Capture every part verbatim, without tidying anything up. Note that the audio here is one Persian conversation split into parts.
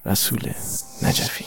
رسول نجفی.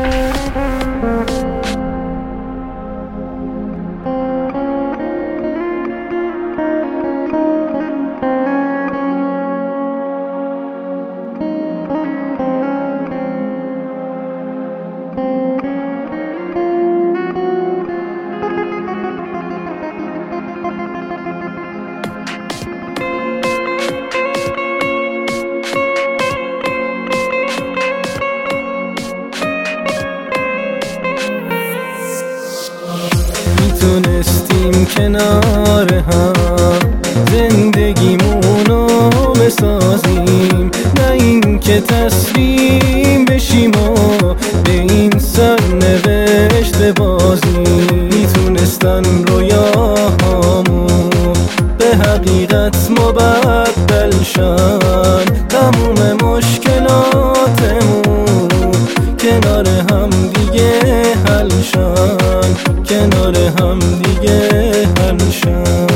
میتونستیم کنار هم زندگیمونو بسازیم، نه این که تسلیم بشیم و به این سرنوشت بازیم. میتونستن رویاهامون به حقیقت مبدل شن، تموم مشکلاتمون کنار هم دیگه حل شن، کنار هم دیگه حل شن.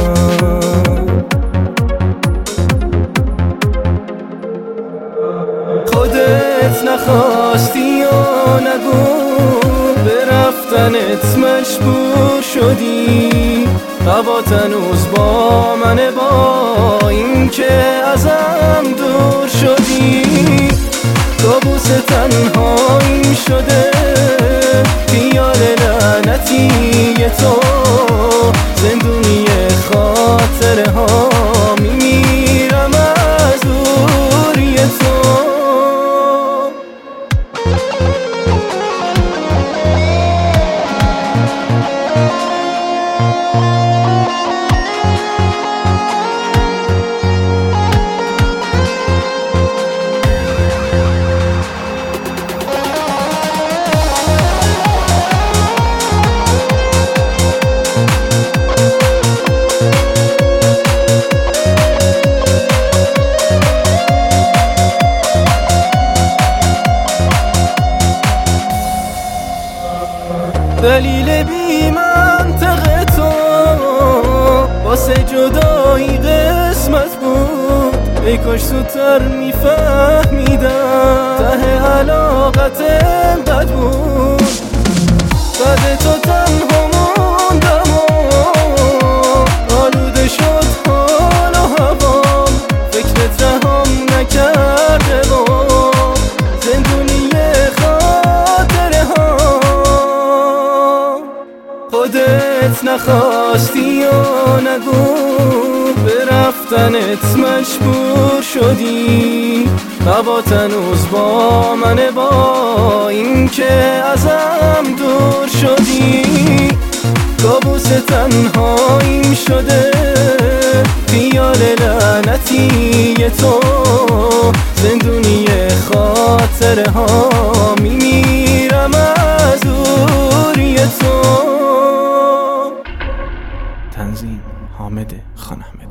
خودت نخواستی و نگو به رفتنت مجبور شدی، هوات هنوز با منه با این که ازم دور شدی. کابوس تنهاییم شده خیال لعنتی تو، زندونی خاطره ها میمیرم از دوری تو. دلیل بی منطق تو واسه جدایی قسمت بود، ای کاش زودتر میفهمیدم ته علاقتم بد بود. بعد تو تنها موندم و آلوده شد حال و هوام، فکرت رهام نکرده و زندونی خاطره ها. خودت نخواستی و نگو به رفتنت مجبور شدی، هوات هنوز با منه با این که ازم دور شدی. کابوس تنهاییم شده خیال لعنتی تو، زندونی خاطره ها میمیرم از دوری تو. تنظیم حامد خان احمدی.